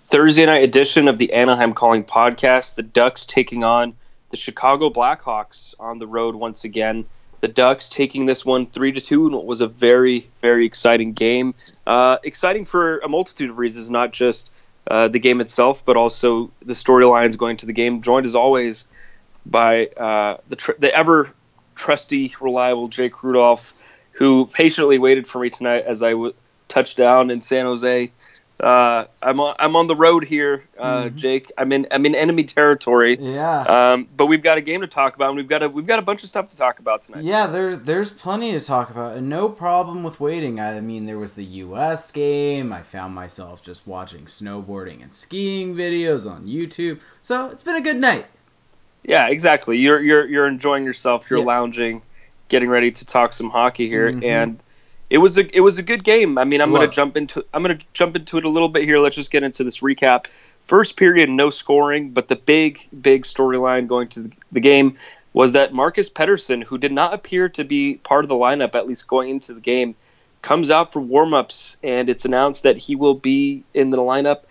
Thursday night edition of the Anaheim Calling podcast. The Ducks taking on the Chicago Blackhawks on the road once again. The Ducks taking this one 3-2 in what was a very, very exciting game. Exciting for a multitude of reasons, not just the game itself, but also the storylines going to the game. Joined as always by the ever trusty, reliable Jake Rudolph, who patiently waited for me tonight as I touched down in San Jose. I'm on the road here, Jake. I'm in enemy territory. Yeah. But we've got a game to talk about, and we've got a bunch of stuff to talk about tonight. Yeah, there's plenty to talk about, and no problem with waiting. I mean, there was the U.S. game. I found myself just watching snowboarding and skiing videos on YouTube. So it's been a good night. Yeah, exactly. You're enjoying yourself. You're lounging, getting ready to talk some hockey here, and it was a good game. I mean, I'm gonna jump into it a little bit here. Let's just get into this recap. First period, no scoring, but the big storyline going to the game was that Marcus Pettersson, who did not appear to be part of the lineup, at least going into the game, comes out for warm-ups, and it's announced that he will be in the lineup.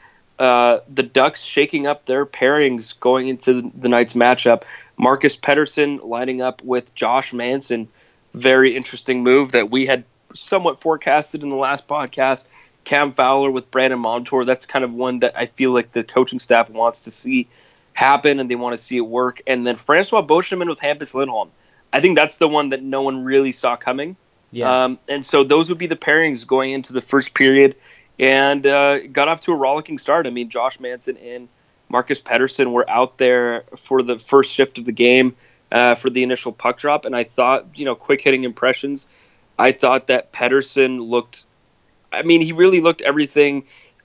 The Ducks shaking up their pairings going into the night's matchup. Marcus Pettersson lining up with Josh Manson. Very interesting move that we had somewhat forecasted in the last podcast. Cam Fowler with Brandon Montour. That's kind of one that I feel like the coaching staff wants to see happen, and they want to see it work. And then Francois Beauchemin with Hampus Lindholm. I think that's the one that no one really saw coming. Yeah. And so those would be the pairings going into the first period, and got off to a rollicking start. I mean, Josh Manson and Marcus Pettersson were out there for the first shift of the game for the initial puck drop, and I thought, quick hitting impressions, I thought that Pettersson looked, he really looked everything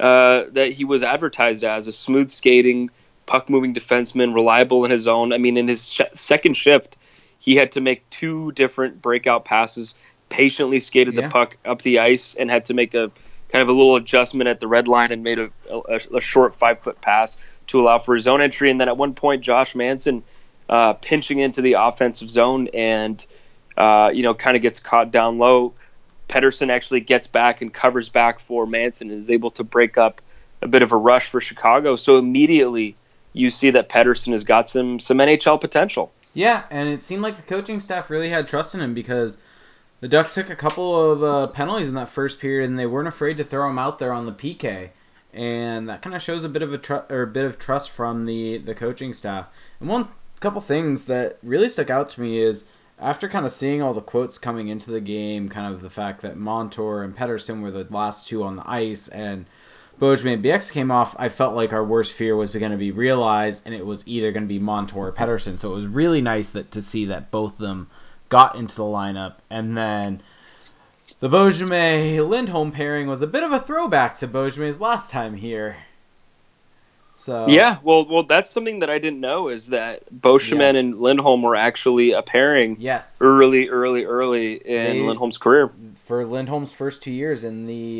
that he was advertised as, a smooth skating, puck-moving defenseman, reliable in his zone. I mean, in his second shift, he had to make 2 different breakout passes, patiently skated the puck up the ice, and had to make a kind of a little adjustment at the red line and made a short 5-foot pass to allow for his own entry. And then at one point, Josh Manson pinching into the offensive zone and kind of gets caught down low. Pettersson actually gets back and covers back for Manson and is able to break up a bit of a rush for Chicago. So immediately you see that Pettersson has got some NHL potential. Yeah, and it seemed like the coaching staff really had trust in him because the Ducks took a couple of penalties in that first period, and they weren't afraid to throw him out there on the PK. And that kind of shows a bit of trust from the coaching staff. And couple things that really stuck out to me is, after kind of seeing all the quotes coming into the game, kind of the fact that Montour and Pettersson were the last 2 on the ice, and Beauchemin and BX came off, I felt like our worst fear was going to be realized, and it was either going to be Montour or Pettersson. So it was really nice to see that both of them got into the lineup. And then the Beauchemin-Lindholm pairing was a bit of a throwback to Beauchemin's last time here. So yeah, well, that's something that I didn't know, is that Beauchemin and Lindholm were actually a pairing. Yes. Early in Lindholm's career. For Lindholm's first 2 years in the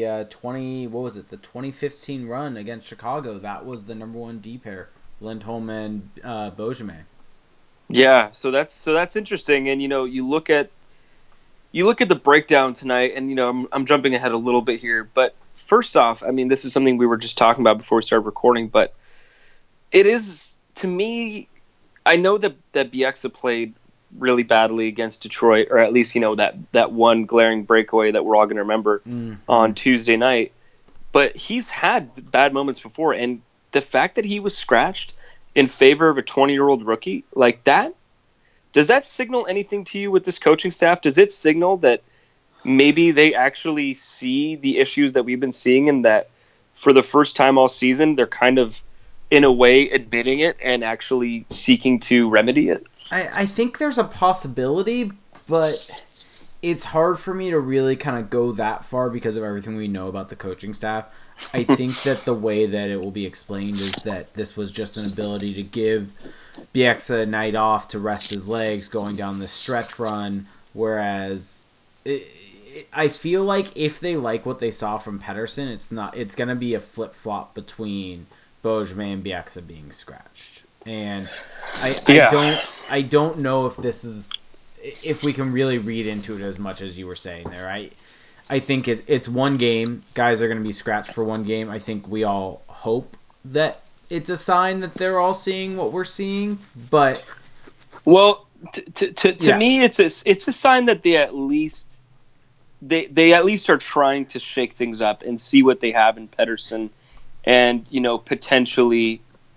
2015 run against Chicago, that was the number 1 D pair, Lindholm and Beauchemin. Yeah, so that's interesting, and you look at the breakdown tonight, and I'm jumping ahead a little bit here, but first off, I mean, this is something we were just talking about before we started recording, but it is, to me, I know that Bieksa played really badly against Detroit, or at least that one glaring breakaway that we're all going to remember on Tuesday night, but he's had bad moments before, and the fact that he was scratched in favor of a 20-year-old rookie like that, does that signal anything to you with this coaching staff? Does it signal that maybe they actually see the issues that we've been seeing, and that for the first time all season, they're kind of, in a way, admitting it and actually seeking to remedy it? I think there's a possibility, but it's hard for me to really kind of go that far because of everything we know about the coaching staff. I think that the way that it will be explained is that this was just an ability to give Bieksa a night off to rest his legs going down this stretch run, whereas I feel like if they like what they saw from Pettersson, it's going to be a flip-flop between Beauchemin and Bieksa being scratched. And I don't know if we can really read into it as much as you were saying there. I think it's one game. Guys are going to be scratched for one game. I think we all hope that it's a sign that they're all seeing what we're seeing, but well, to me, it's a sign that they at least are trying to shake things up and see what they have in Pedersen, and potentially,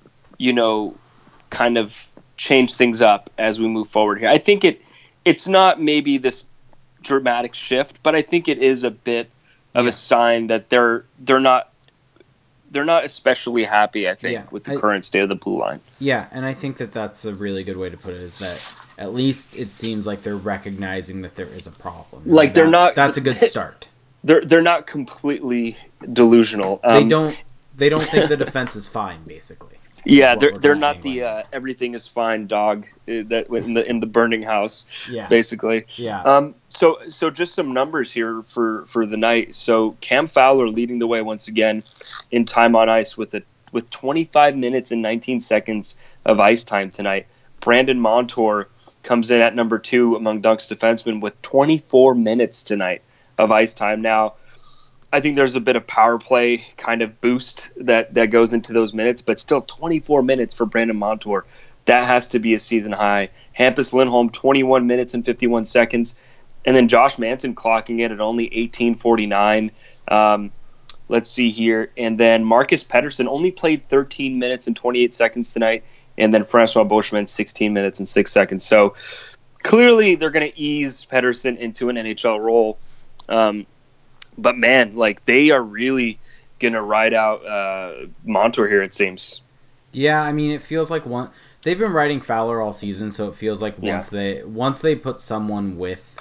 kind of change things up as we move forward here. I think it's not maybe this dramatic shift, but I think it is a bit of a sign that they're not especially happy, I think, with the current state of the blue line. Yeah, and I think that's a really good way to put it, is that at least it seems like they're recognizing that there is a problem. Like that's a good start. They're not completely delusional. They don't think the defense is fine, basically. Yeah, they're not the everything is fine dog that in the burning house. Yeah, basically. Yeah. So just some numbers here for the night. So Cam Fowler leading the way once again in time on ice with 25 minutes and 19 seconds of ice time tonight. Brandon Montour comes in at number 2 among Ducks defensemen with 24 minutes tonight of ice time. Now, I think there's a bit of power play kind of boost that goes into those minutes, but still 24 minutes for Brandon Montour. That has to be a season high. Hampus Lindholm, 21 minutes and 51 seconds. And then Josh Manson clocking in at only 18:49. Let's see here. And then Marcus Pettersson only played 13 minutes and 28 seconds tonight. And then Francois Beauchemin, 16 minutes and 6 seconds. So clearly they're going to ease Pettersson into an NHL role. But man, like, they are really gonna ride out Montour here, it seems. Yeah, I mean, it feels like they've been riding Fowler all season, so it feels like once they put someone with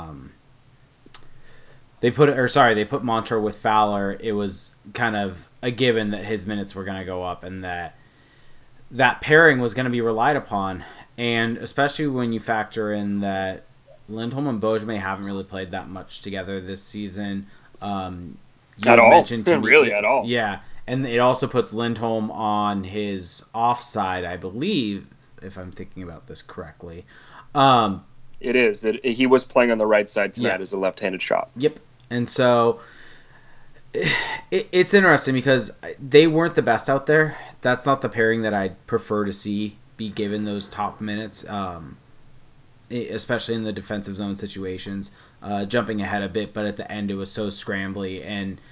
they put Montour with Fowler, it was kind of a given that his minutes were gonna go up and that pairing was gonna be relied upon, and especially when you factor in that Lindholm and Beauchemin haven't really played that much together this season. At all. Really, at all. Yeah, and it also puts Lindholm on his offside, I believe, if I'm thinking about this correctly. It is. He was playing on the right side tonight as a left-handed shot. Yep. And so it's interesting because they weren't the best out there. That's not the pairing that I'd prefer to see be given those top minutes, especially in the defensive zone situations. Jumping ahead a bit, but at the end it was so scrambly, and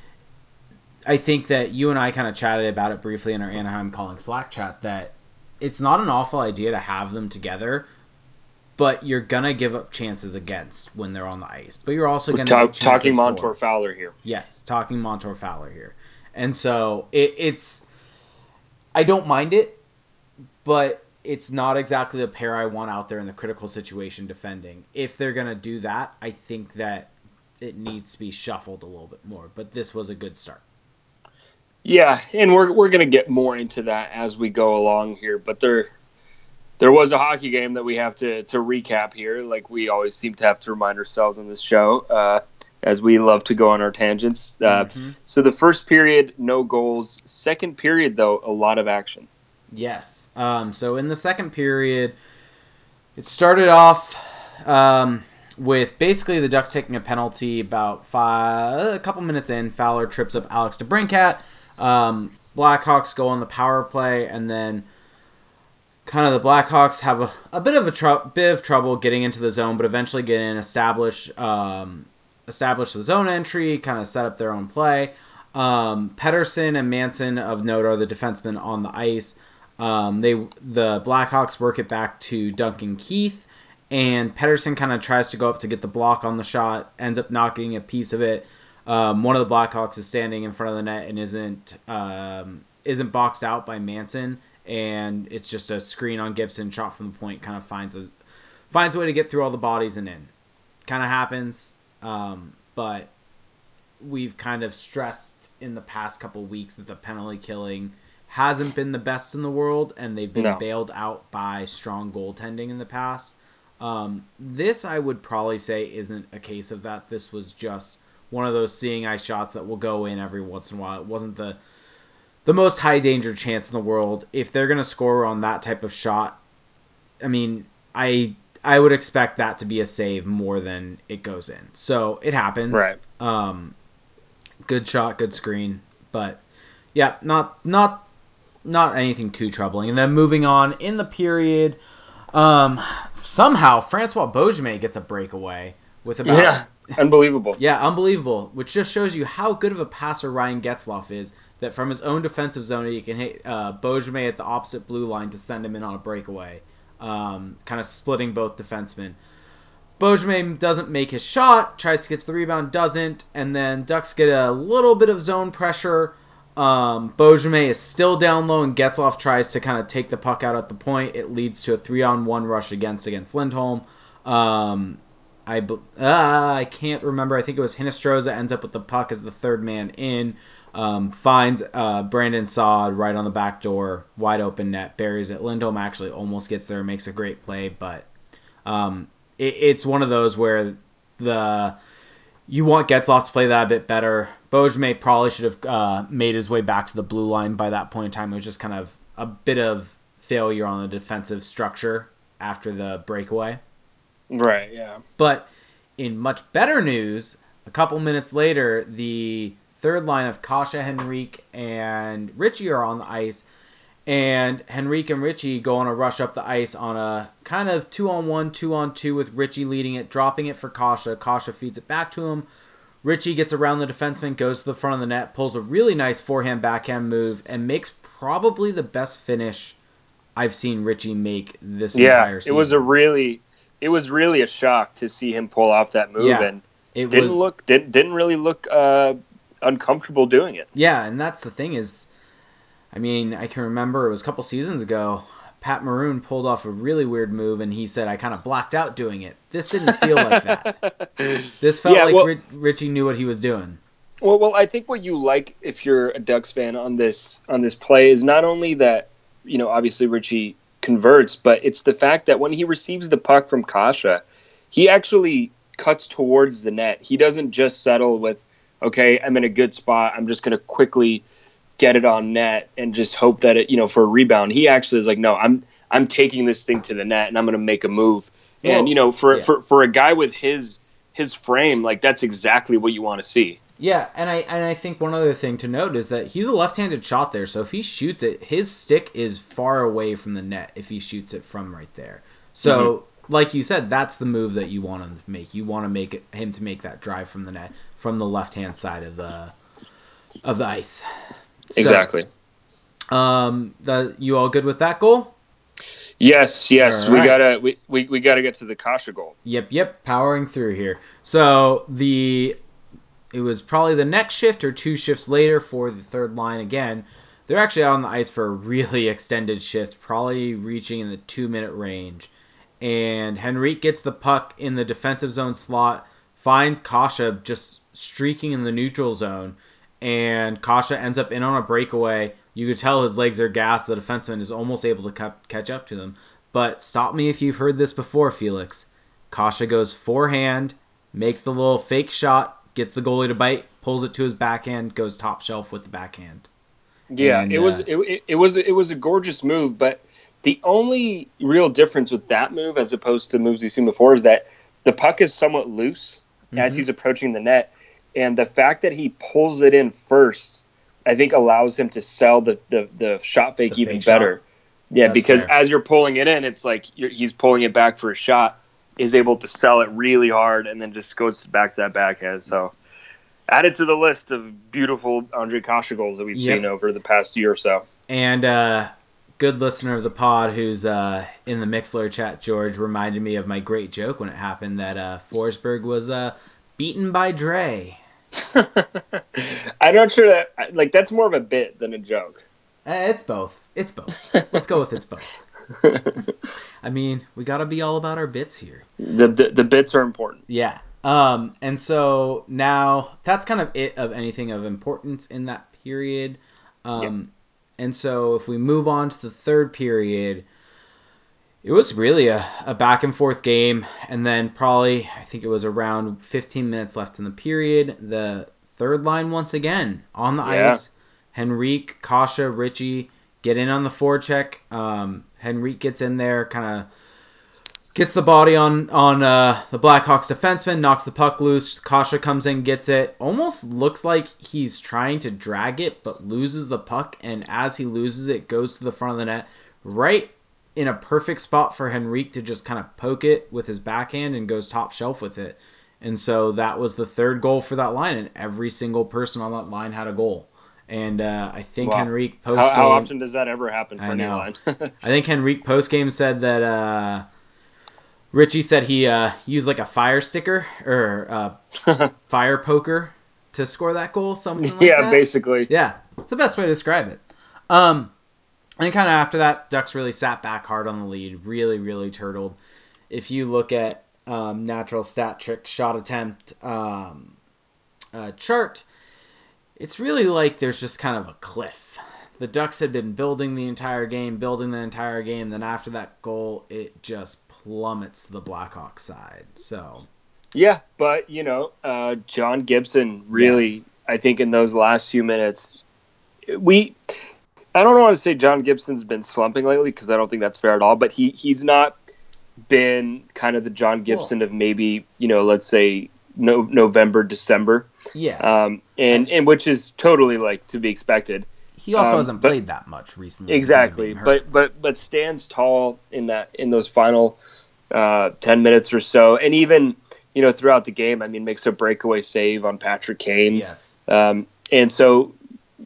I think that you and I kind of chatted about it briefly in our Anaheim Calling Slack chat, that it's not an awful idea to have them together, but you're gonna give up chances against when they're on the ice. But you're also gonna talking Montour Fowler here. Yes, talking Montour Fowler here, and so it's I don't mind it, but it's not exactly the pair I want out there in the critical situation defending. If they're going to do that, I think that it needs to be shuffled a little bit more. But this was a good start. Yeah, and we're going to get more into that as we go along here. But there was a hockey game that we have to recap here, like we always seem to have to remind ourselves on this show, as we love to go on our tangents. So the first period, no goals. Second period, though, a lot of action. Yes. So in the second period, it started off with basically the Ducks taking a penalty about a couple minutes in. Fowler trips up Alex DeBrincat. Blackhawks go on the power play, and then kind of the Blackhawks have a bit of trouble getting into the zone, but eventually get in, establish the zone entry, kind of set up their own play. Pettersson and Manson, of note, are the defensemen on the ice. The Blackhawks work it back to Duncan Keith, and Pettersson kind of tries to go up to get the block on the shot, ends up knocking a piece of it. One of the Blackhawks is standing in front of the net and isn't boxed out by Manson, and it's just a screen on Gibson, shot from the point, kind of finds a way to get through all the bodies and in. Kind of happens, but we've kind of stressed in the past couple weeks that the penalty killing hasn't been the best in the world, and they've been bailed out by strong goaltending in the past. This, I would probably say, isn't a case of that. This was just one of those seeing eye shots that will go in every once in a while. It wasn't the most high danger chance in the world. If they're going to score on that type of shot, I mean, I would expect that to be a save more than it goes in. So it happens. Right. Good shot, good screen, but yeah, not not anything too troubling. And then moving on in the period, somehow Francois Beauchemin gets a breakaway with about... Yeah, unbelievable. Yeah, unbelievable. Which just shows you how good of a passer Ryan Getzlaf is, that from his own defensive zone, he can hit Beauchemin at the opposite blue line to send him in on a breakaway, kind of splitting both defensemen. Beauchemin doesn't make his shot, tries to get to the rebound, doesn't, and then Ducks get a little bit of zone pressure. Beauchemin is still down low, and Getzlaf tries to kind of take the puck out at the point. It leads to a 3-on-1 rush against Lindholm. I can't remember. I think it was Hinostroza ends up with the puck as the third man in. Finds Brandon Saad right on the back door, wide open net, buries it. Lindholm actually almost gets there, makes a great play, but it's one of those where you want Getzlaf to play that a bit better. Beauchemin probably should have made his way back to the blue line by that point in time. It was just kind of a bit of failure on the defensive structure after the breakaway. Right, yeah. But in much better news, a couple minutes later, the third line of Kasha, Henrique, and Richie are on the ice. And Henrique and Richie go on a rush up the ice on a kind of 2-on-1, 2-on-2 with Richie leading it, dropping it for Kasha. Kasha feeds it back to him. Richie gets around the defenseman, goes to the front of the net, pulls a really nice forehand-backhand move, and makes probably the best finish I've seen Richie make this entire season. It was really a shock to see him pull off that move, and it didn't really look uncomfortable doing it. Yeah, and that's the thing is, I mean, I can remember it was a couple seasons ago, Pat Maroon pulled off a really weird move, and he said, I kind of blacked out doing it. This didn't feel like that. This felt like Richie knew what he was doing. Well, I think what you like if you're a Ducks fan on this play is not only that, obviously Richie converts, but it's the fact that when he receives the puck from Kasha, he actually cuts towards the net. He doesn't just settle with, okay, I'm in a good spot, I'm just going to quickly get it on net and just hope that it, for a rebound. He actually is like, no, I'm taking this thing to the net and I'm going to make a move. And for a guy with his frame, like that's exactly what you want to see. Yeah, and I think one other thing to note is that he's a left-handed shot there, so if he shoots it, his stick is far away from the net if he shoots it from right there. So, like you said, that's the move that you want him to make. You want to him to make that drive from the net, from the left-hand side of the ice. So, exactly. You all good with that goal? Yes. All right. We gotta get to the Kasha goal. Yep. Powering through here. So it was probably the next shift or two shifts later for the third line again. They're actually out on the ice for a really extended shift, probably reaching in the 2-minute range. And Henrique gets the puck in the defensive zone slot, finds Kasha just streaking in the neutral zone, and Kasha ends up in on a breakaway. You could tell his legs are gassed. The defenseman is almost able to catch up to them. But stop me if you've heard this before, Felix. Kasha goes forehand, makes the little fake shot, gets the goalie to bite, pulls it to his backhand, goes top shelf with the backhand. Yeah, and, it was a gorgeous move, but the only real difference with that move as opposed to moves we've seen before is that the puck is somewhat loose as he's approaching the net, and the fact that he pulls it in first, I think allows him to sell the shot fake even better. Yeah, that's because fair. As you're pulling it in, it's like he's pulling it back for a shot, is able to sell it really hard, and then just goes back to that backhand. So added to the list of beautiful Andre Kasha goals that we've seen over the past year or so. And good listener of the pod who's in the Mixler chat, George, reminded me of my great joke when it happened that Forsberg was beaten by Dre. I'm not sure that that's more of a bit than a joke. It's both. Let's go with it's both. I mean, we got to be all about our bits here. The bits are important. Yeah. And so now that's kind of it of anything of importance in that period. And so if we move on to the third period, it was really a back and forth game. And then probably, I think it was around 15 minutes left in the period. The third line once again on the ice. Henrique, Kasha, Richie get in on the forecheck. Henrique gets in there, kind of Gets the body on the Blackhawks defenseman, knocks the puck loose. Kasha comes in, gets it. Almost looks like he's trying to drag it, but loses the puck. And as he loses it, goes to the front of the net, right in a perfect spot for Henrique to just kind of poke it with his backhand and goes top shelf with it. And so that was the third goal for that line, and every single person on that line had a goal. And I think Henrique post-game... How often does that ever happen for any line? I think Henrique post-game said that... Richie said he used like a fire sticker or fire poker to score that goal, something like that. Yeah, basically. Yeah, it's the best way to describe it. And kind of after that, Ducks really sat back hard on the lead, really, really turtled. If you look at natural stat trick shot attempt chart, it's really like there's just kind of a cliff. The Ducks had been building the entire game. Then after that goal, it just plummets the Blackhawks side. So, yeah, but John Gibson really, yes. I think in those last few minutes, I don't want to say John Gibson's been slumping lately because I don't think that's fair at all. But he's not been kind of the John Gibson of maybe let's say November, December. Yeah, and which is totally like to be expected. He also hasn't played that much recently. Exactly, but stands tall in those final 10 minutes or so, and even throughout the game. I mean, makes a breakaway save on Patrick Kane. Yes, and so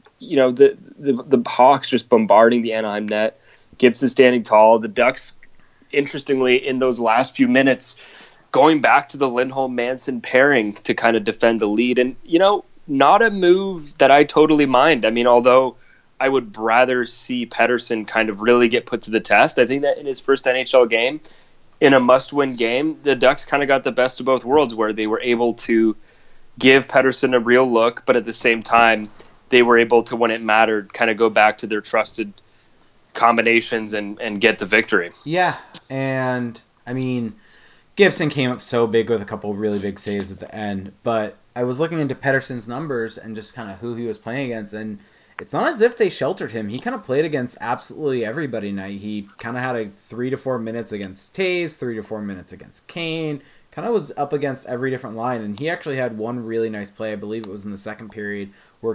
the Hawks just bombarding the Anaheim net. Gibson standing tall. The Ducks, interestingly, in those last few minutes, going back to the Lindholm-Manson pairing to kind of defend the lead, and not a move that I totally mind. I mean, although I would rather see Pettersson kind of really get put to the test. I think that in his first NHL game, in a must-win game, the Ducks kind of got the best of both worlds where they were able to give Pettersson a real look, but at the same time, they were able to, when it mattered, kind of go back to their trusted combinations and get the victory. Yeah, and I mean, Gibson came up so big with a couple of really big saves at the end, but I was looking into Pettersson's numbers and just kind of who he was playing against, and it's not as if they sheltered him. He kind of played against absolutely everybody tonight. He kind of had 3 to 4 minutes against Toews, 3 to 4 minutes against Kane, kind of was up against every different line, and he actually had one really nice play, I believe it was in the second period, where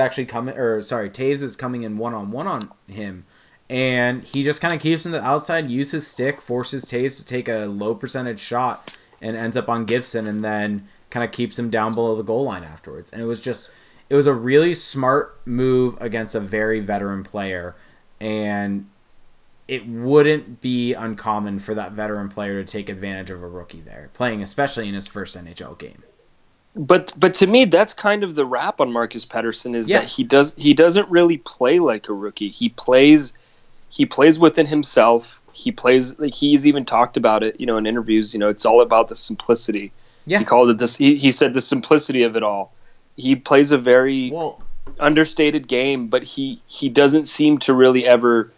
Toews is coming in one-on-one on him, and he just kind of keeps him to the outside, uses his stick, forces Toews to take a low percentage shot, and ends up on Gibson, and then kind of keeps him down below the goal line afterwards. And it was a really smart move against a very veteran player, and it wouldn't be uncommon for that veteran player to take advantage of a rookie there, playing especially in his first NHL game. But to me, that's kind of the rap on Marcus Pettersson is that he doesn't really play like a rookie. He plays within himself. He plays like he's even talked about it, in interviews. It's all about the simplicity. Yeah. He called it this. He said the simplicity of it all. He plays a very understated game, but he doesn't seem to really ever.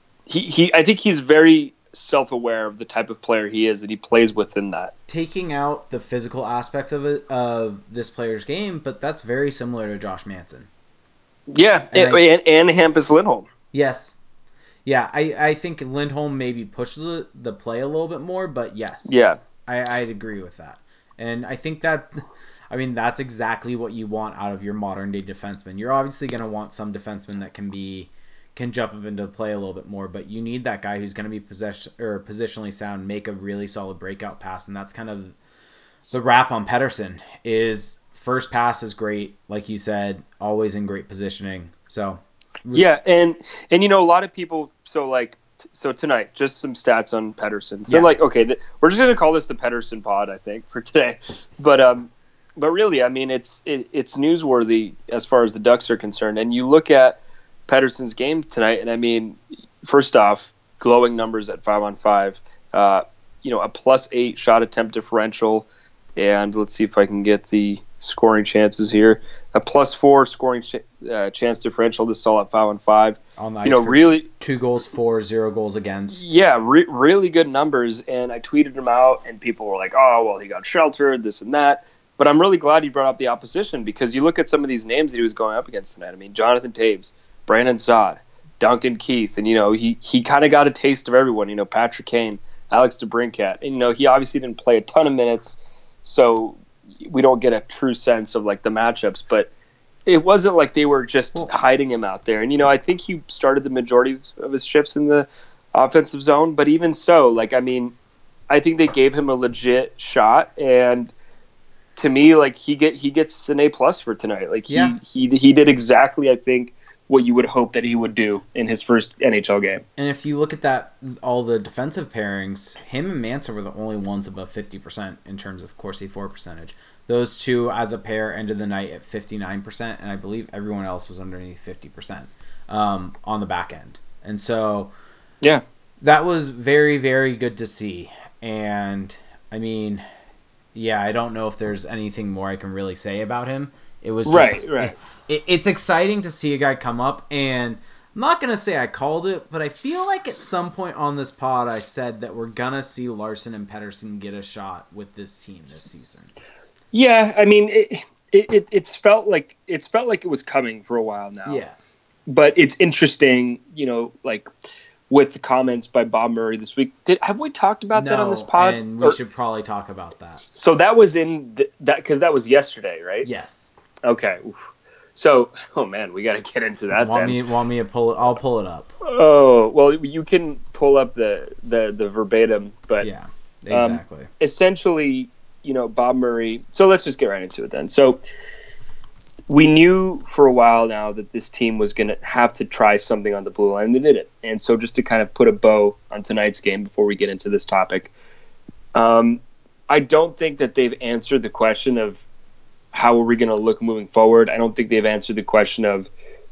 I think he's very self-aware of the type of player he is, and he plays within that. Taking out the physical aspects of this player's game, but that's very similar to Josh Manson. Yeah, and Hampus Lindholm. Yes. Yeah, I think Lindholm maybe pushes the play a little bit more, but yes. Yeah. I'd agree with that. And I think that's exactly what you want out of your modern-day defenseman. You're obviously going to want some defensemen that can jump up into play a little bit more, but you need that guy who's going to be positionally sound, make a really solid breakout pass, and that's kind of the wrap on Pettersson. Is first pass is great, like you said, always in great positioning. So yeah, and a lot of people so tonight just some stats on Pettersson. So we're just going to call this the Pettersson pod, I think, for today, but really, I mean, it's newsworthy as far as the Ducks are concerned, and you look at Pettersson's game tonight, and I mean, first off, glowing numbers at 5-on-5. A +8 shot attempt differential, and let's see if I can get the scoring chances here. A +4 scoring chance differential. This is all at 5-on-5. On the ice, really 2 goals for, 0 goals against. Yeah, really good numbers. And I tweeted him out, and people were like, "Oh, well, he got sheltered, this and that." But I'm really glad he brought up the opposition because you look at some of these names that he was going up against tonight. I mean, Jonathan Toews, Brandon Saad, Duncan Keith, and he kind of got a taste of everyone. Patrick Kane. Alex DeBrincat. And, he obviously didn't play a ton of minutes, so we don't get a true sense of like the matchups, but it wasn't like they were just hiding him out there. And, I think he started the majority of his shifts in the offensive zone, but even so, I think they gave him a legit shot, and to me, he gets an A+ for tonight. He did exactly, I think, what you would hope that he would do in his first NHL game. And if you look at that, all the defensive pairings, him and Manson were the only ones above 50% in terms of Corsi for percentage. Those two as a pair ended the night at 59%, and I believe everyone else was underneath 50% on the back end. And so, yeah, that was very, very good to see. And I mean, yeah, I don't know if there's anything more I can really say about him. It was just, right. It's exciting to see a guy come up, and I'm not going to say I called it, but I feel like at some point on this pod I said that we're going to see Larson and Pettersson get a shot with this team this season. Yeah, I mean, it's felt like it was coming for a while now. Yeah. But it's interesting, with the comments by Bob Murray this week. Have we talked about that on this pod? And we should probably talk about that. So that was because that was yesterday, right? Yes. Okay. So, oh man, we got to get into that. Want me to pull it? I'll pull it up. Oh well, you can pull up the verbatim, but yeah, exactly. Essentially, Bob Murray. So let's just get right into it then. So we knew for a while now that this team was going to have to try something on the blue line, and they did it. And so just to kind of put a bow on tonight's game before we get into this topic, I don't think that they've answered the question of how are we going to look moving forward. I don't think they've answered the question of,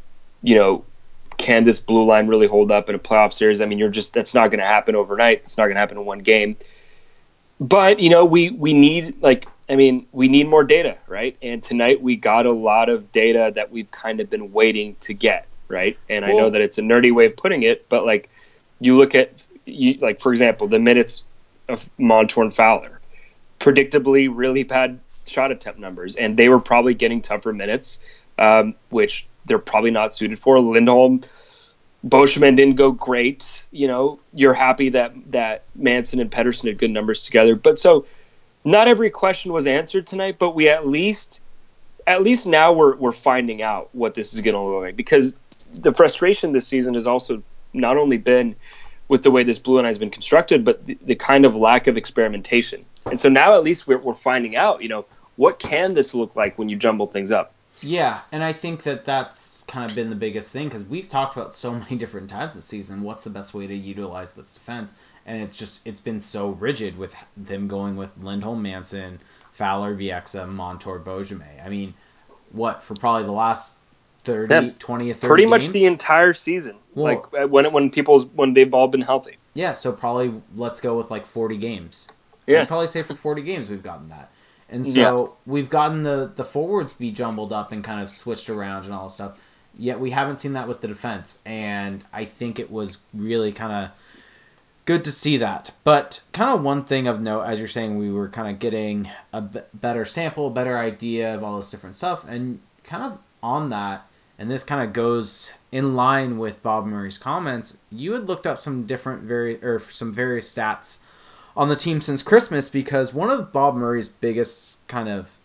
can this blue line really hold up in a playoff series? I mean, that's not going to happen overnight. It's not going to happen in one game. But, we need we need more data, right? And tonight we got a lot of data that we've kind of been waiting to get, right? And I know that it's a nerdy way of putting it, but you look at for example, the minutes of Montour and Fowler, predictably really bad shot attempt numbers, and they were probably getting tougher minutes, which they're probably not suited for. Lindholm, Beauchemin didn't go great. You're happy that Manson and Pettersson had good numbers together, but so not every question was answered tonight. But we at least now we're finding out what this is going to look like, because the frustration this season has also not only been with the way this blue line has been constructed, but the kind of lack of experimentation. And so now at least we're finding out, what can this look like when you jumble things up? Yeah, and I think that that's kind of been the biggest thing, because we've talked about so many different times this season. What's the best way to utilize this defense? And it's been so rigid with them going with Lindholm, Manson, Fowler, Bieksa, Montour, Beauchemin. I mean, for probably the last 20 or 30 pretty games? Much the entire season. Well, when they've all been healthy. Yeah, so probably let's go with 40 games. Yeah. I'd probably say for 40 games we've gotten that. And so we've gotten the forwards be jumbled up and kind of switched around and all this stuff. Yet we haven't seen that with the defense. And I think it was really kind of good to see that. But kind of one thing of note, as you're saying, we were kind of getting a better sample, better idea of all this different stuff. And kind of on that, and this kind of goes in line with Bob Murray's comments, you had looked up some some various stats on the team since Christmas, because one of Bob Murray's biggest kind of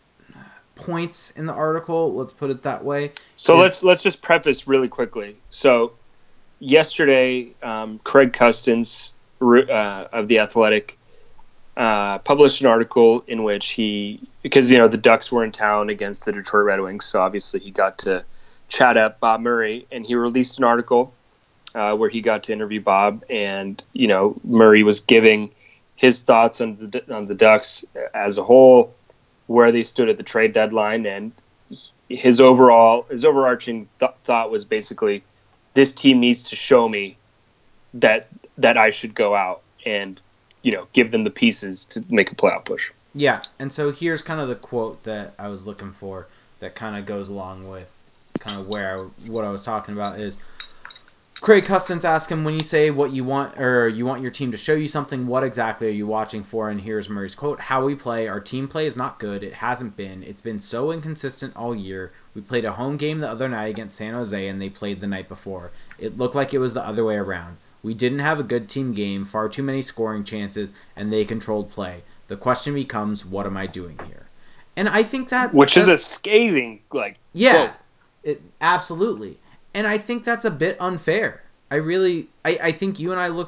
points in the article, let's put it that way. So let's just preface really quickly. So yesterday, Craig Custance of The Athletic published an article in which because the Ducks were in town against the Detroit Red Wings, so obviously he got to chat up Bob Murray, and he released an article where he got to interview Bob, and Murray was giving his thoughts on the Ducks as a whole, where they stood at the trade deadline, and his overarching thought was basically, this team needs to show me that I should go out and give them the pieces to make a playoff push. Yeah, and so here's kind of the quote that I was looking for that kind of goes along with kind of what I was talking about is, Craig Custance asked him, when you say what you want, or you want your team to show you something, what exactly are you watching for? And here's Murray's quote: "How we play, our team play is not good. It hasn't been. It's been so inconsistent all year. We played a home game the other night against San Jose, and they played the night before. It looked like it was the other way around. We didn't have a good team game, far too many scoring chances, and they controlled play. The question becomes, what am I doing here? And I think which is a scathing quote. Absolutely. And I think that's a bit unfair. I think you and I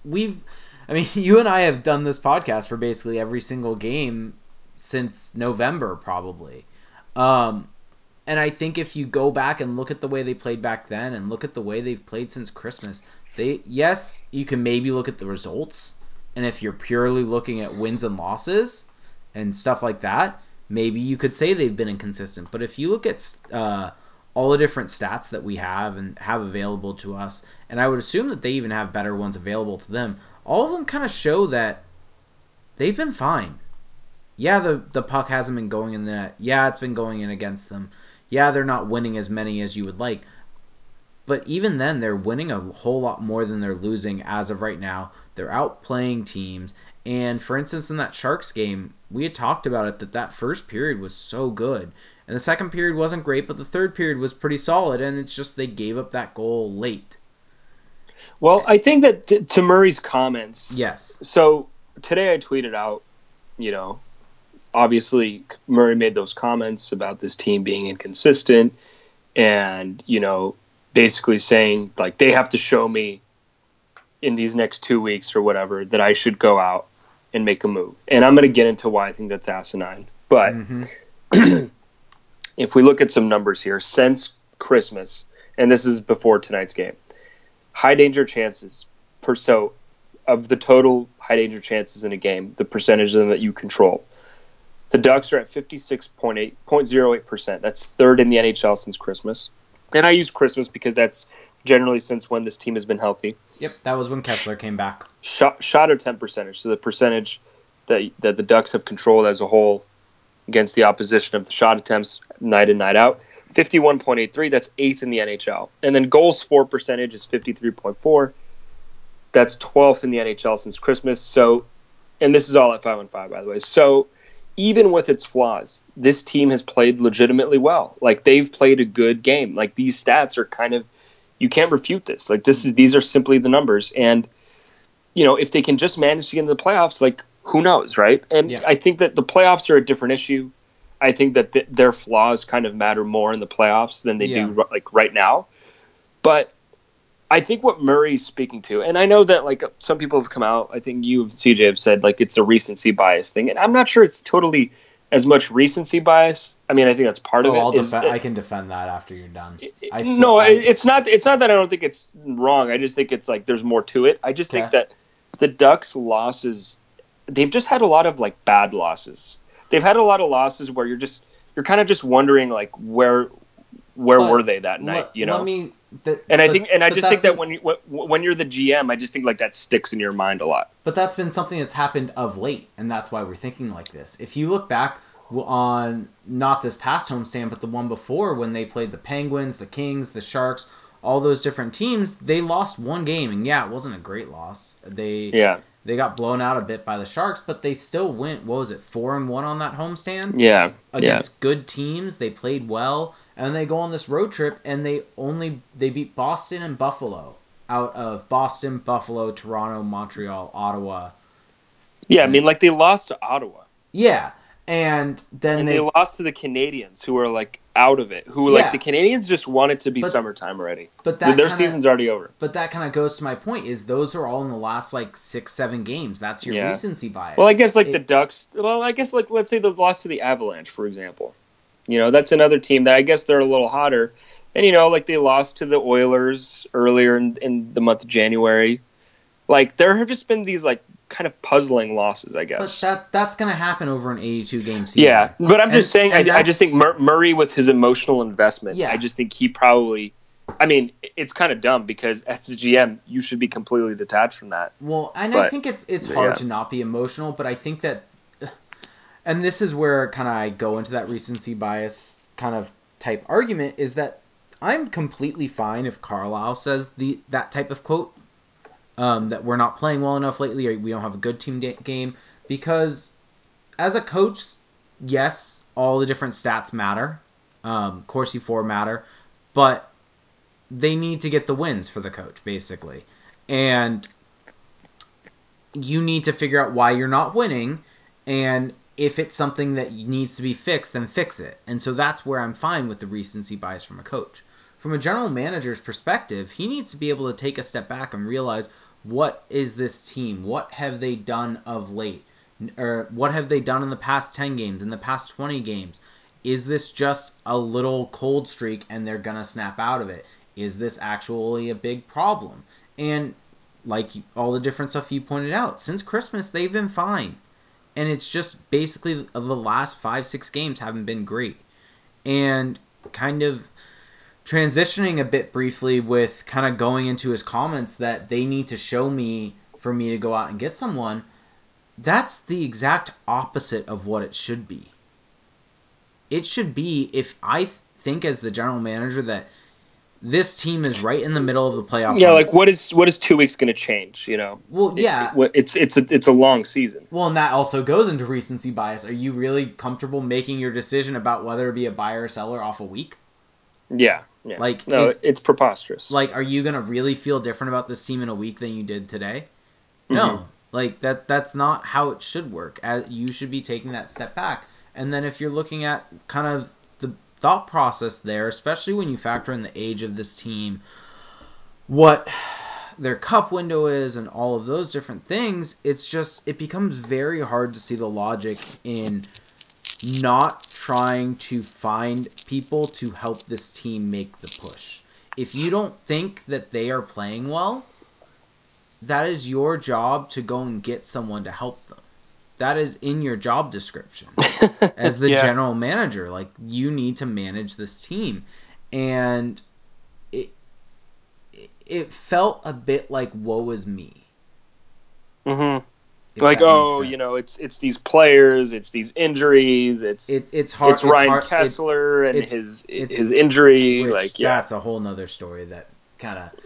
you and I have done this podcast for basically every single game since November, probably. And I think if you go back and look at the way they played back then and look at the way they've played since Christmas, yes, you can maybe look at the results. And if you're purely looking at wins and losses and stuff like that, maybe you could say they've been inconsistent. But if you look at all the different stats that we have and have available to us, and I would assume that they even have better ones available to them, all of them kind of show that they've been fine. Yeah, the puck hasn't been going in the net. Yeah, it's been going in against them. Yeah, they're not winning as many as you would like. But even then, they're winning a whole lot more than they're losing as of right now. They're outplaying teams. And for instance, in that Sharks game, we had talked about it that first period was so good. And the second period wasn't great, but the third period was pretty solid. And it's just they gave up that goal late. Well, I think that to Murray's comments. Yes. So today I tweeted out, obviously Murray made those comments about this team being inconsistent and, basically saying like they have to show me in these next 2 weeks or whatever that I should go out and make a move. And I'm going to get into why I think that's asinine. But if we look at some numbers here, since Christmas, and this is before tonight's game, high danger chances so of the total high danger chances in a game, the percentage of them that you control. The Ducks are at 56.08%. That's third in the NHL since Christmas. And I use Christmas because that's generally since when this team has been healthy. Yep, that was when Kessler came back. Shot attempt percentage, so the percentage that the Ducks have controlled as a whole against the opposition of the shot attempts night in, night out. 51.83, that's 8th in the NHL. And then goals for percentage is 53.4. That's 12th in the NHL since Christmas. So, and this is all at 5-on-5, by the way. So, even with its flaws, this team has played legitimately well. Like, they've played a good game. Like, these stats are kind of, you can't refute this. Like, these are simply the numbers. And, if they can just manage to get into the playoffs, like, who knows, right? And yeah. I think that the playoffs are a different issue. I think that their flaws kind of matter more in the playoffs than they do like right now. But I think what Murray's speaking to, and I know that like some people have come out, I think you and CJ have said like it's a recency bias thing, and I'm not sure it's totally as much recency bias. I mean, I think that's part of it. I can defend that after you're done. It's not that I don't think it's wrong. I just think it's like there's more to it. I just think that the Ducks' losses, they've just had a lot of like bad losses. They've had a lot of losses where you're kind of just wondering like where were they that night, I think that when you're the GM, I just think like that sticks in your mind a lot. But that's been something that's happened of late, and that's why we're thinking like this. If you look back on not this past homestand, but the one before when they played the Penguins, the Kings, the Sharks, all those different teams, they lost one game, and it wasn't a great loss. They got blown out a bit by the Sharks, but they still went, 4-1 on that homestand? Yeah. Against good teams, they played well. And they go on this road trip, and they beat Boston and Buffalo out of Boston, Buffalo, Toronto, Montreal, Ottawa. Yeah, I mean, like they lost to Ottawa. Yeah, and then they lost to the Canadians, who were like out of it. The Canadians just want it to be summertime already. But their season's already over. But that kind of goes to my point: is those are all in the last like 6-7 games. That's your recency bias. Well, I guess the Ducks. Well, I guess like let's say the loss to the Avalanche, for example. That's another team that I guess they're a little hotter. And, like they lost to the Oilers earlier in the month of January. Like, there have just been these, like, kind of puzzling losses, I guess. But that's going to happen over an 82-game season. Yeah, but I'm just saying, I just think Murray, with his emotional investment, I just think he probably... I mean, it's kind of dumb because as the GM, you should be completely detached from that. Well, I think it's hard to not be emotional, but I think that... And this is where kind of I go into that recency bias kind of type argument, is that I'm completely fine if Carlisle says that type of quote, that we're not playing well enough lately, or we don't have a good team game, because as a coach, yes, all the different stats matter, Corsi 4 matter, but they need to get the wins for the coach, basically. And you need to figure out why you're not winning, and if it's something that needs to be fixed, then fix it. And so that's where I'm fine with the recency bias from a coach. From a general manager's perspective, he needs to be able to take a step back and realize, what is this team? What have they done of late? Or what have they done in the past 10 games, in the past 20 games? Is this just a little cold streak and they're going to snap out of it? Is this actually a big problem? And like all the different stuff you pointed out, since Christmas, they've been fine. And it's just basically the last 5-6 games haven't been great. And kind of transitioning a bit briefly with kind of going into his comments that they need to show me for me to go out and get someone, that's the exact opposite of what it should be. It should be, if I think as the general manager that this team is right in the middle of the playoff. Yeah, like what is 2 weeks going to change? You know. Well, yeah, it's a long season. Well, and that also goes into recency bias. Are you really comfortable making your decision about whether to be a buyer or seller off a week? Yeah. Like, no, it's preposterous. Like, are you gonna really feel different about this team in a week than you did today? No. Mm-hmm. Like that's not how it should work. You should be taking that step back. And then if you're looking at kind of the thought process there, especially when you factor in the age of this team, what their cup window is and all of those different things, it becomes very hard to see the logic in not trying to find people to help this team make the push. If you don't think that they are playing well, that is your job to go and get someone to help them. That is in your job description as the general manager. Like, you need to manage this team. And it felt a bit like woe is me. Mm-hmm. Like, it's these players, it's these injuries, it's hard. It's Ryan Kessler and his injury. That's a whole nother story that kind of.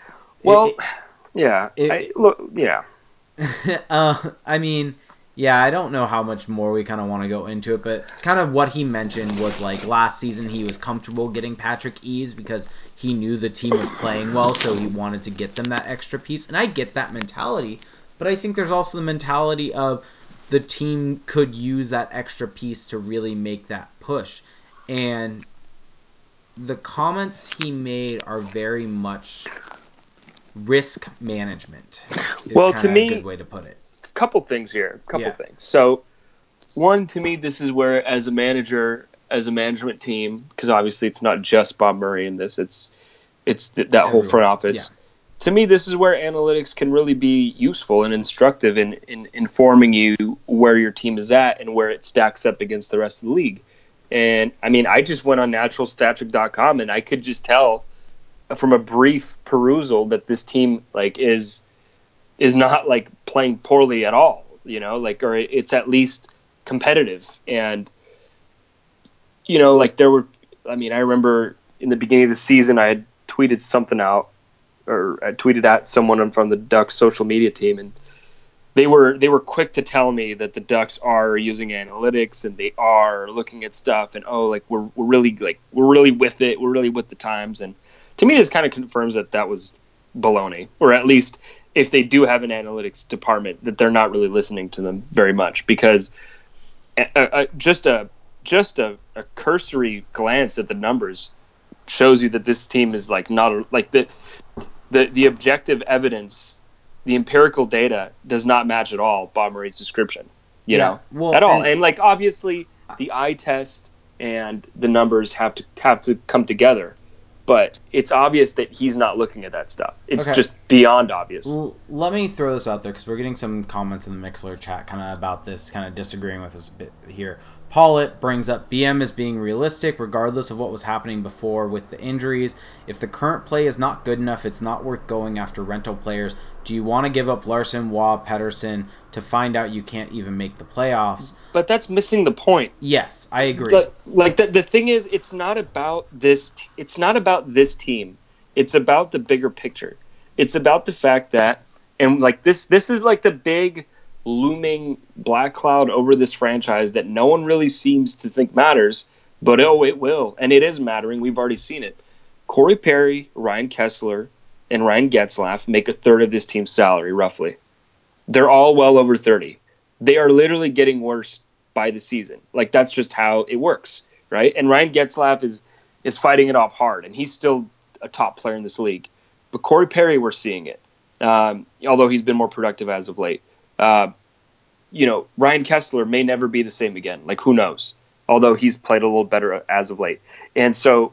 I mean, yeah, I don't know how much more we kind of want to go into it, but kind of what he mentioned was like last season he was comfortable getting Patrick Eaves because he knew the team was playing well, so he wanted to get them that extra piece, and I get that mentality. But I think there's also the mentality of the team could use that extra piece to really make that push. And the comments he made are very much risk management. Well, to me, a good way to put it. A couple things here. Things. So, one, to me, this is where, as a manager, as a management team, because obviously it's not just Bob Murray in this, it's that whole front office. Yeah. To me, this is where analytics can really be useful and instructive in informing you where your team is at and where it stacks up against the rest of the league. And, I mean, I just went on naturalstatric.com and I could just tell from a brief perusal that this team, like, is not, like, playing poorly at all, you know, like, or it's at least competitive. And, you know, like, I remember in the beginning of the season I had tweeted something out, or I tweeted at someone from the Ducks social media team, and they were quick to tell me that the Ducks are using analytics and they are looking at stuff, and we're really with it, we're really with the times. And to me, this kind of confirms that was baloney, or at least if they do have an analytics department, that they're not really listening to them very much, because just a cursory glance at the numbers shows you that this team is like not like the objective evidence, the empirical data does not match at all Bob Murray's description, you know, at all. And like, obviously the eye test and the numbers have to come together, but it's obvious that he's not looking at that stuff. It's just beyond obvious. Well, let me throw this out there, because we're getting some comments in the Mixler chat kind of about this, kind of disagreeing with us a bit here. Paulette brings up BM as being realistic regardless of what was happening before with the injuries. If the current play is not good enough, it's not worth going after rental players. Do you want to give up Larson, Waugh, Pettersson to find out you can't even make the playoffs? But that's missing the point. Yes, I agree. The thing is, it's not about this. It's not about this team. It's about the bigger picture. It's about the fact that, and like this is like the big looming black cloud over this franchise that no one really seems to think matters, but it will, and it is mattering. We've already seen it. Corey Perry, Ryan Kessler, and Ryan Getzlaf make a third of this team's salary, roughly. They're all well over 30. They are literally getting worse by the season. Like, that's just how it works, right? And Ryan Getzlaf is fighting it off hard, and he's still a top player in this league. But Corey Perry, we're seeing it, although he's been more productive as of late. Ryan Kessler may never be the same again. Like, who knows? Although he's played a little better as of late. And so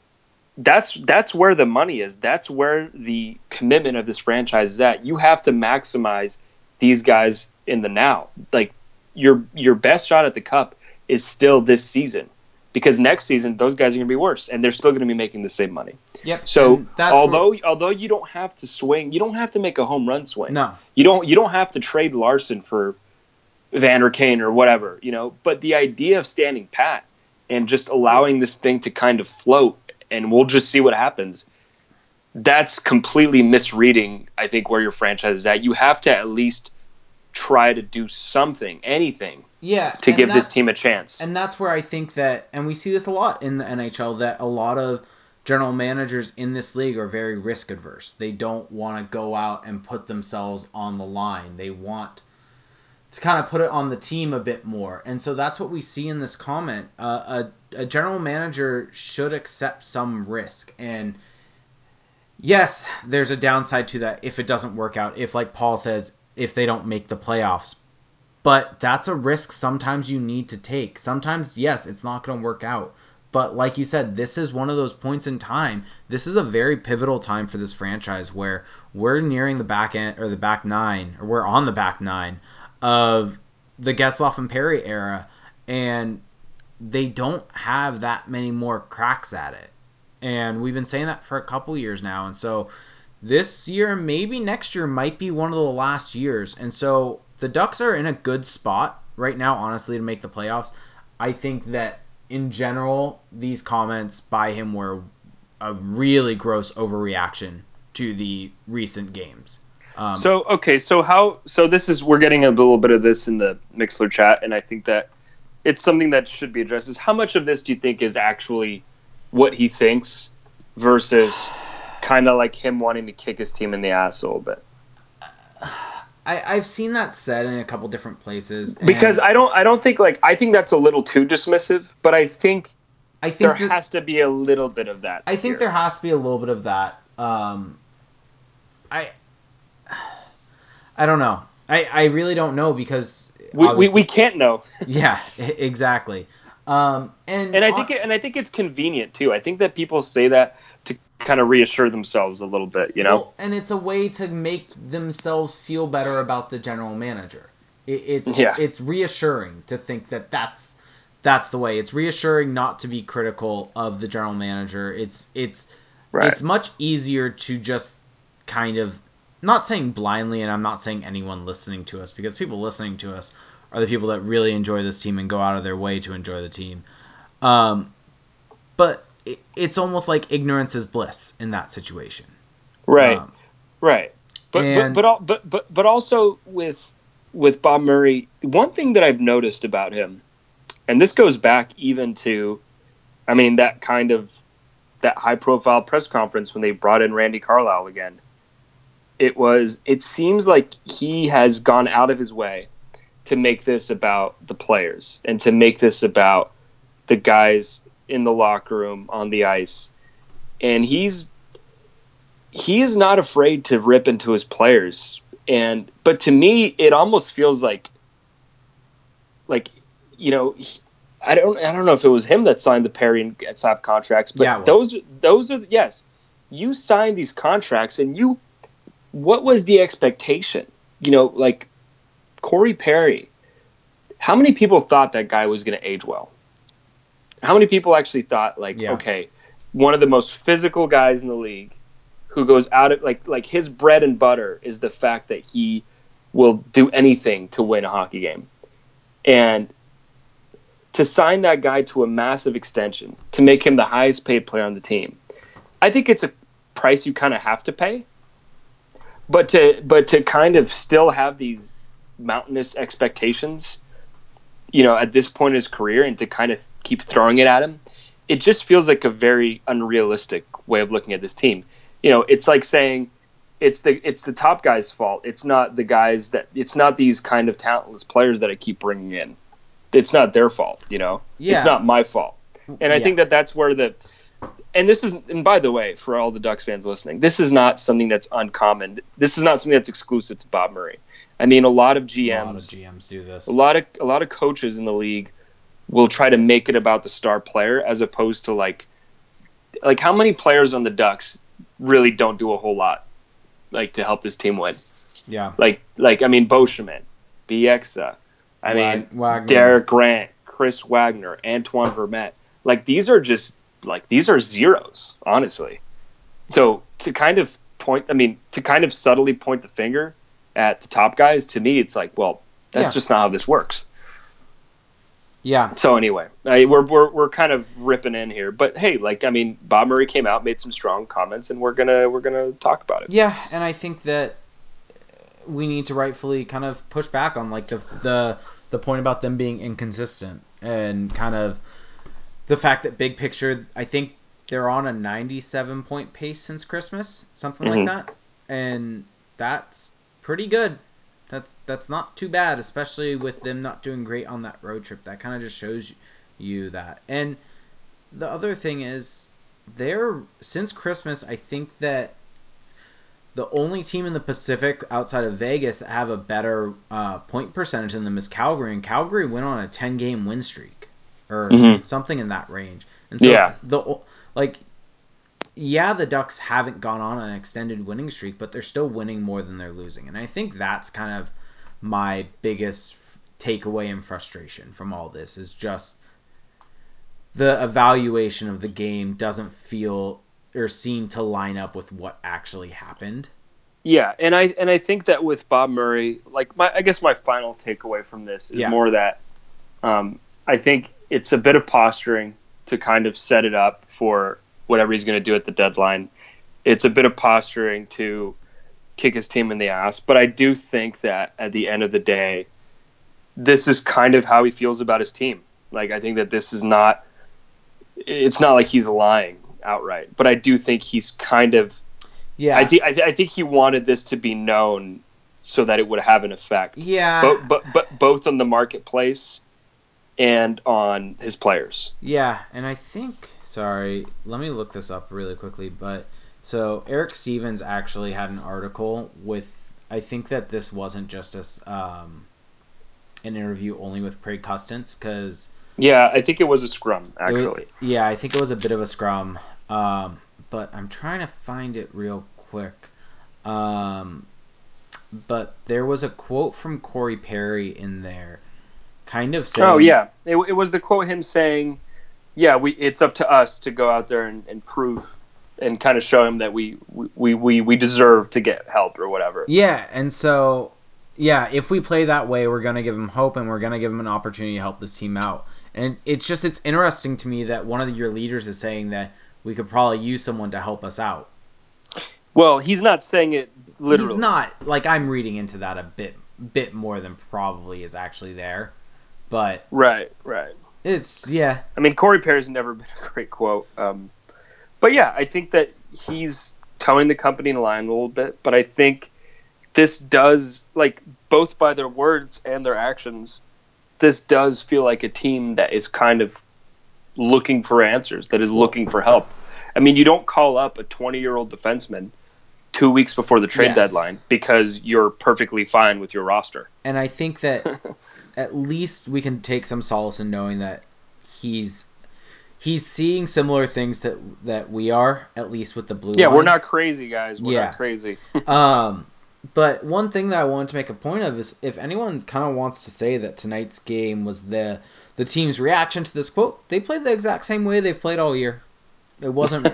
that's where the money is. That's where the commitment of this franchise is at. You have to maximize these guys in the now. Like, your best shot at the cup is still this season, because next season those guys are going to be worse, and they're still going to be making the same money. Yep. So although you don't have to swing, you don't have to make a home run swing. No. You don't have to trade Larson for Vander Kane or whatever, But the idea of standing pat and just allowing this thing to kind of float, and we'll just see what happens, that's completely misreading, I think, where your franchise is at. You have to at least try to do something, anything, to give this team a chance. And that's where I think that, and we see this a lot in the NHL, that a lot of general managers in this league are very risk adverse. They don't want to go out and put themselves on the line. They want to kind of put it on the team a bit more. And so that's what we see in this comment. A general manager should accept some risk. And yes, there's a downside to that if it doesn't work out. If, like Paul says, if they don't make the playoffs. But that's a risk sometimes you need to take. Sometimes, yes, it's not going to work out. But like you said, this is one of those points in time. This is a very pivotal time for this franchise where we're nearing the back end, or the back nine, or we're on the back nine of the Getzlaf and Perry era, and they don't have that many more cracks at it. And we've been saying that for a couple years now. And so this year, maybe next year, might be one of the last years. And so the Ducks are in a good spot right now, honestly, to make the playoffs. I think that in general, these comments by him were a really gross overreaction to the recent games. So we're getting a little bit of this in the Mixler chat, and I think that it's something that should be addressed. Is how much of this do you think is actually what he thinks versus kind of like him wanting to kick his team in the ass a little bit? I've seen that said in a couple different places. Because I don't think, like, I think that's a little too dismissive, but I think there has to be a little bit of that. I think there has to be a little bit of that. I don't know. I really don't know, because we can't know. Yeah, exactly. And I think it's convenient too. I think that people say that to kind of reassure themselves a little bit, Well, and it's a way to make themselves feel better about the general manager. It's reassuring to think that that's the way. It's reassuring not to be critical of the general manager. It's much easier to just kind of, not saying blindly, and I'm not saying anyone listening to us, because people listening to us are the people that really enjoy this team and go out of their way to enjoy the team. But it's almost like ignorance is bliss in that situation. Right. But also with Bob Murray, one thing that I've noticed about him, and this goes back even to, that high profile press conference when they brought in Randy Carlyle again. It seems like he has gone out of his way to make this about the players and to make this about the guys in the locker room, on the ice. And he is not afraid to rip into his players. But to me, it almost feels like I don't know if it was him that signed the Perry and Getzlaf contracts, but those are, yes, you signed these contracts, and what was the expectation? Like Corey Perry, how many people thought that guy was going to age well? How many people actually thought, okay, one of the most physical guys in the league who goes out of, like his bread and butter is the fact that he will do anything to win a hockey game. And to sign that guy to a massive extension, to make him the highest paid player on the team, I think it's a price you kind of have to pay. But to kind of still have these mountainous expectations, at this point in his career, and to kind of keep throwing it at him, it just feels like a very unrealistic way of looking at this team. It's like saying, it's the top guys' fault. It's not the guys it's not these kind of talentless players that I keep bringing in. It's not their fault, Yeah. It's not my fault. And I think that's where and by the way, for all the Ducks fans listening, this is not something that's uncommon. This is not something that's exclusive to Bob Murray. I mean, a lot of GMs do this. A lot of coaches in the league will try to make it about the star player as opposed to like how many players on the Ducks really don't do a whole lot to help this team win. Yeah. I mean, Beauchemin, Bieksa, Wagner. Derek Grant, Chris Wagner, Antoine Vermette. These are zeros, honestly. So to kind of subtly point the finger at the top guys, to me, it's that's just not how this works. Yeah. So anyway, we're kind of ripping in here, but hey, Bob Murray came out, made some strong comments, and we're gonna talk about it. Yeah, and I think that we need to rightfully kind of push back on the point about them being inconsistent and kind of the fact that big picture, I think they're on a 97-point pace since Christmas, something like that, and that's pretty good. That's not too bad, especially with them not doing great on that road trip. That kind of just shows you that. And the other thing is, since Christmas, I think that the only team in the Pacific outside of Vegas that have a better point percentage than them is Calgary, and Calgary went on a 10-game win streak or something in that range. And so the Ducks haven't gone on an extended winning streak, but they're still winning more than they're losing. And I think that's kind of my biggest takeaway and frustration from all this is just the evaluation of the game doesn't feel or seem to line up with what actually happened. Yeah, and I think that with Bob Murray, I guess my final takeaway from this is more that I think it's a bit of posturing to kind of set it up for whatever he's going to do at the deadline. It's a bit of posturing to kick his team in the ass, but I do think that at the end of the day, this is kind of how he feels about his team. I think that this is not, it's not like he's lying outright, but I do think he's kind of, I think he wanted this to be known so that it would have an effect. Yeah. But both on the marketplace and on his players. Yeah, and I think, sorry, let me look this up really quickly, but so Eric Stevens actually had an article with, I think that this wasn't just an interview only with Craig Custance, because yeah, I think it was a scrum, actually. I think it was a bit of a scrum, but I'm trying to find it real quick. But there was a quote from Corey Perry in there, kind of saying... Oh, yeah. It was the quote, him saying, it's up to us to go out there and prove and kind of show him that we deserve to get help or whatever. Yeah, and so, if we play that way, we're going to give him hope and we're going to give him an opportunity to help this team out. And it's interesting to me that one of your leaders is saying that we could probably use someone to help us out. Well, he's not saying it literally. He's not. I'm reading into that a bit more than probably is actually there. But Right. It's, yeah. I mean, Corey Perry's never been a great quote. But yeah, I think that he's towing the company in line a little bit. But I think this does, both by their words and their actions, this does feel like a team that is kind of looking for answers, that is looking for help. I mean, you don't call up a 20-year-old defenseman 2 weeks before the trade deadline because you're perfectly fine with your roster. And I think that at least we can take some solace in knowing that he's seeing similar things that we are, at least with the blue line. We're not crazy, guys. We're not crazy. But one thing that I wanted to make a point of is if anyone kind of wants to say that tonight's game was the team's reaction to this quote, they played the exact same way they've played all year. It wasn't.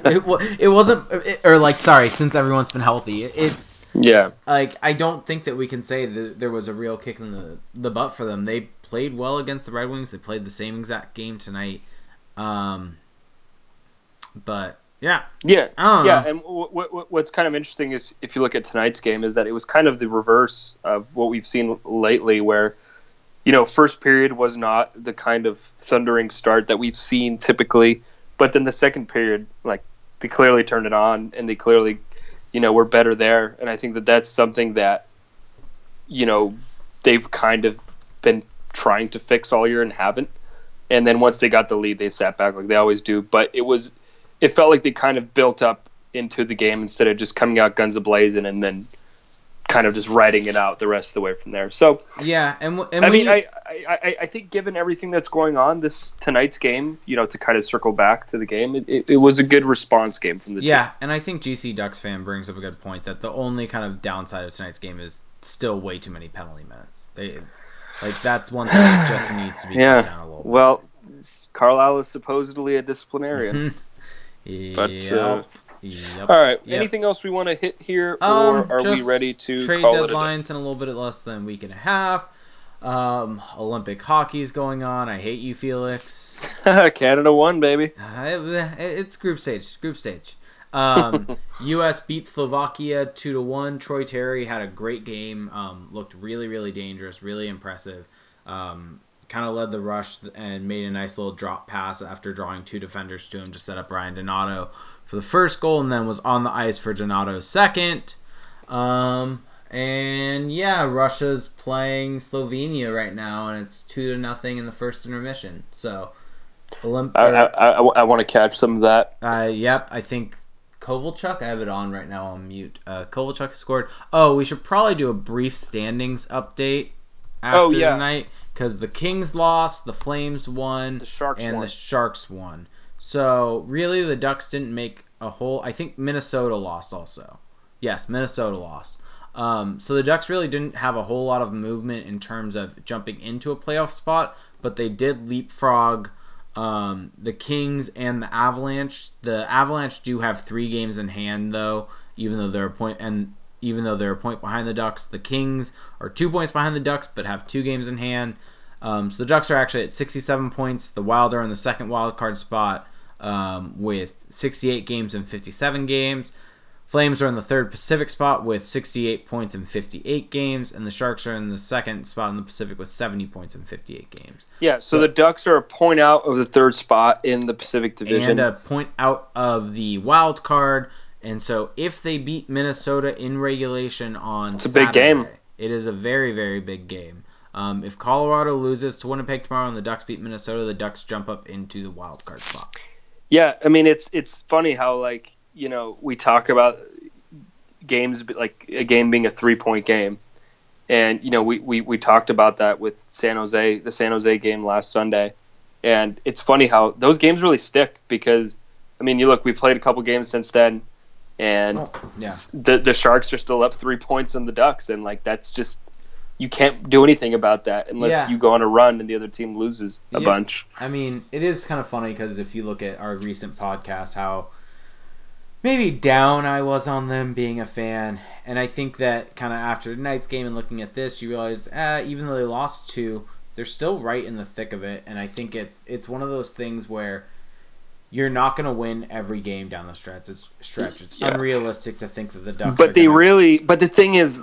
Since everyone's been healthy, it's I don't think that we can say that there was a real kick in the butt for them. They played well against the Red Wings. They played the same exact game tonight. But yeah. And what's kind of interesting is if you look at tonight's game is that it was kind of the reverse of what we've seen lately, where first period was not the kind of thundering start that we've seen typically. But then the second period, they clearly turned it on, and they clearly we're better there. And I think that that's something that, they've kind of been trying to fix all year and haven't. And then once they got the lead, they sat back like they always do. But it felt like they kind of built up into the game instead of just coming out guns a-blazing and then kind of just riding it out the rest of the way from there. So yeah, I think given everything that's going on tonight's game, to kind of circle back to the game, it was a good response game from the team. Yeah, and I think GC Ducks fan brings up a good point that the only kind of downside of tonight's game is still way too many penalty minutes. That's one thing that just needs to be cut down a little bit. Well, Carlisle is supposedly a disciplinarian. But Yep. All right. Yep. Anything else we want to hit here, or are we ready to trade call deadlines in a little bit less than a week and a half? Olympic hockey's going on. I hate you, Felix. Canada won, baby. It's group stage. U.S. beat Slovakia 2-1. Troy Terry had a great game. Looked really, really dangerous. Really impressive. Kind of led the rush and made a nice little drop pass after drawing two defenders to him to set up Ryan Donato for the first goal, and then was on the ice for Donato's second. And yeah, Russia's playing Slovenia right now, and it's 2-0 in the first intermission. So, I want to catch some of that. Yep, I think Kovalchuk. I have it on right now on mute. Kovalchuk scored. Oh, we should probably do a brief standings update after the night, because the Kings lost, the Flames won, the Sharks won. So, really, the Ducks didn't make a whole... I think Minnesota lost also. Yes, Minnesota lost. So the Ducks really didn't have a whole lot of movement in terms of jumping into a playoff spot, but they did leapfrog the Kings and the Avalanche. The Avalanche do have 3 games in hand, though, even though they're a point behind the Ducks. The Kings are 2 points behind the Ducks, but have 2 games in hand. So the Ducks are actually at 67 points. The Wild are in the second wild card spot with 68 games and 57 games. Flames are in the third Pacific spot with 68 points and 58 games, and the Sharks are in the second spot in the Pacific with 70 points and 58 games. Yeah, so the Ducks are a point out of the third spot in the Pacific Division. And a point out of the wild card. And so if they beat Minnesota in regulation on Saturday, a big game. It is a very, very big game. If Colorado loses to Winnipeg tomorrow and the Ducks beat Minnesota, the Ducks jump up into the wild card spot. Yeah, I mean, it's funny how, we talk about games like a game being a 3-point game. And, we talked about that with the San Jose game last Sunday. And it's funny how those games really stick because, we played a couple games since then. And the Sharks are still up 3 points on the Ducks. And, that's just... You can't do anything about that unless you go on a run and the other team loses a bunch. It is kind of funny because if you look at our recent podcast, how maybe down I was on them being a fan. And I think that kind of after tonight's game and looking at this, you realize, even though they lost 2, they're still right in the thick of it. And I think it's one of those things where you're not going to win every game down the stretch. It's unrealistic to think that the Ducks But the thing is,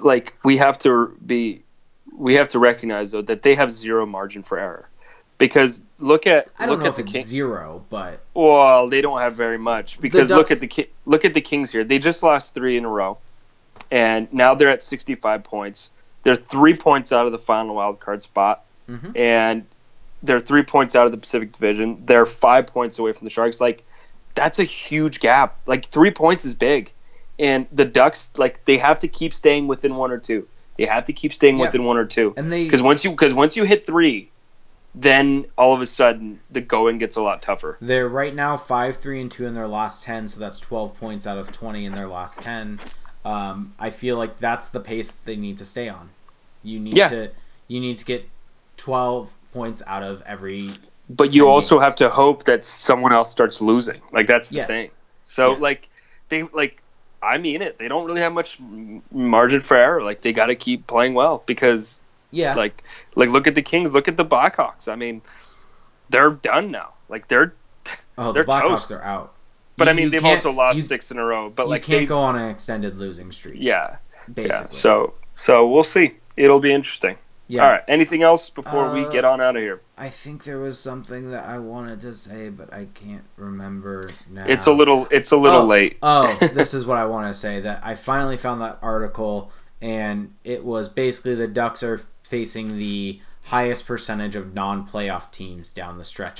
we have to recognize, though, that they have zero margin for error. Because I don't know if it's zero, but... Well, they don't have very much. Because look at the Kings here. They just lost 3 in a row. And now they're at 65 points. They're 3 points out of the final wild card spot. Mm-hmm. And they're 3 points out of the Pacific Division. They're 5 points away from the Sharks. That's a huge gap. 3 points is big. And the Ducks, they have to keep staying within 1 or 2. They have to keep staying within 1 or 2. Because once you hit 3, then all of a sudden the going gets a lot tougher. They're right now 5-3-2 in their last 10, so that's 12 points out of 20 in their last 10. I feel like that's the pace that they need to stay on. You need to get 12 points out of every. But you also have to hope that someone else starts losing. That's the thing. So I mean it. They don't really have much margin for error. They got to keep playing well because, look at the Kings, look at the Blackhawks. They're done now. They're the Blackhawks toast. Are out. But they've also lost 6 in a row. But you can't go on an extended losing streak. Yeah, basically. Yeah. So we'll see. It'll be interesting. Yeah. All right. Anything else before we get on out of here? I think there was something that I wanted to say, but I can't remember now. It's a little late. This is what I want to say. That I finally found that article, and it was basically the Ducks are facing the highest percentage of non-playoff teams down the stretch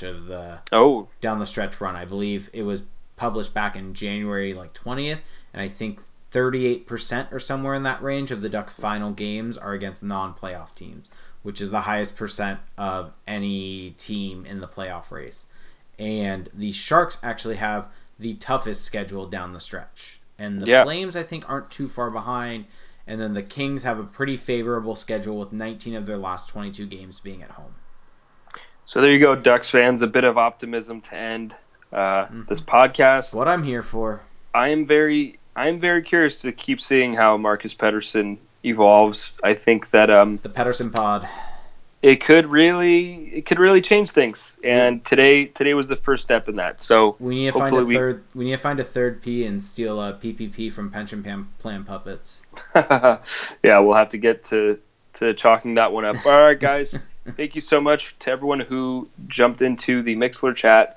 run. I believe it was published back in January 20th, and I think 38% or somewhere in that range of the Ducks' final games are against non-playoff teams, which is the highest percent of any team in the playoff race. And the Sharks actually have the toughest schedule down the stretch. And the Flames, I think, aren't too far behind. And then the Kings have a pretty favorable schedule with 19 of their last 22 games being at home. So there you go, Ducks fans. A bit of optimism to end this podcast. What I'm here for. I am very curious to keep seeing how Marcus Pettersson evolves. I think that the Pettersson pod. It could really change things. And today was the first step in that. So we need to find a third. We need to find a third P and steal a PPP from Pension Plan Puppets. Yeah, we'll have to get to chalking that one up. All right, guys. Thank you so much to everyone who jumped into the Mixlr chat.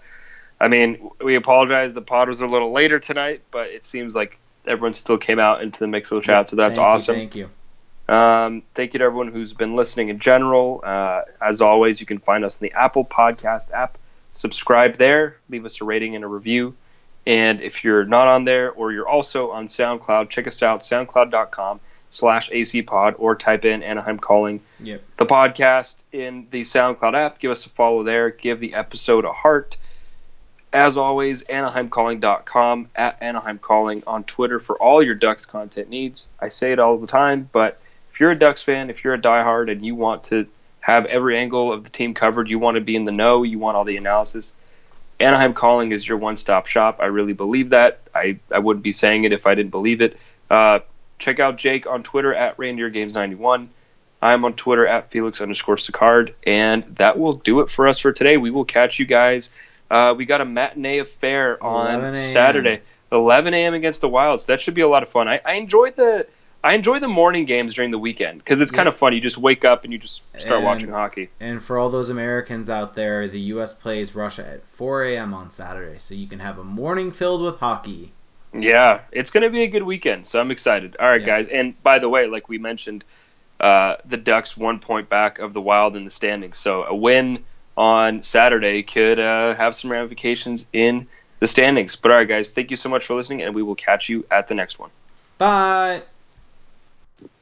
We apologize. The pod was a little later tonight, but it seems like everyone still came out into the Mixlr chat, so that's awesome. Thank you. Thank you to everyone who's been listening in general. As always, you can find us in the Apple Podcast app. Subscribe there. Leave us a rating and a review. And if you're not on there or you're also on SoundCloud, check us out, soundcloud.com/acpod, or type in Anaheim Calling, the podcast in the SoundCloud app. Give us a follow there. Give the episode a heart. As always, AnaheimCalling.com, at Anaheim Calling on Twitter for all your Ducks content needs. I say it all the time, but if you're a Ducks fan, if you're a diehard and you want to have every angle of the team covered, you want to be in the know, you want all the analysis, Anaheim Calling is your one-stop shop. I really believe that. I wouldn't be saying it if I didn't believe it. Check out Jake on Twitter at ReindeerGames91. I'm on Twitter at Felix_Sicard. And that will do it for us for today. We will catch you guys. We got a matinee affair on Saturday, 11 a.m. against the Wild. So that should be a lot of fun. I enjoy the morning games during the weekend because it's kind of fun. You just wake up and you just start watching hockey. And for all those Americans out there, the U.S. plays Russia at 4 a.m. on Saturday, so you can have a morning filled with hockey. Yeah, it's going to be a good weekend, so I'm excited. All right, guys. And by the way, like we mentioned, the Ducks 1 point back of the Wild in the standings. So a win on Saturday could have some ramifications in the standings. But all right, guys, thank you so much for listening, and we will catch you at the next one. Bye.